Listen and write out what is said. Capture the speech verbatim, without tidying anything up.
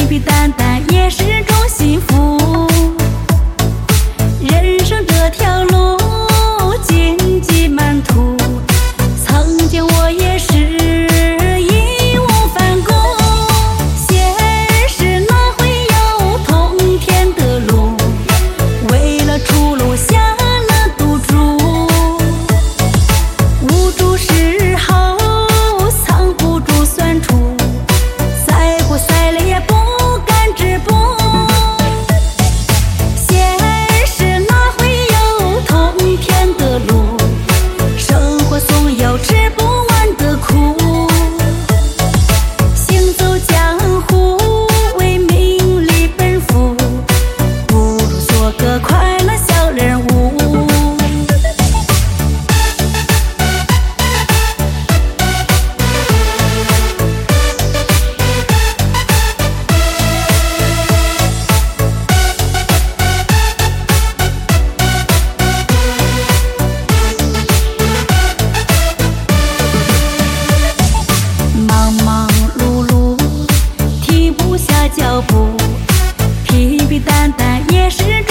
平淡淡也是种幸福。人生这条路荆棘满途，曾经我也是义无反顾。现实哪会有通天的路？为了出路下了赌注。无助时候藏不住酸楚，再苦再累也不甘止步。现实哪会有通天的路？生活总有吃不完的苦。行走江湖为名利奔赴，不如做个快乐小人物。忙忙碌碌，停不下脚步，平平淡淡也是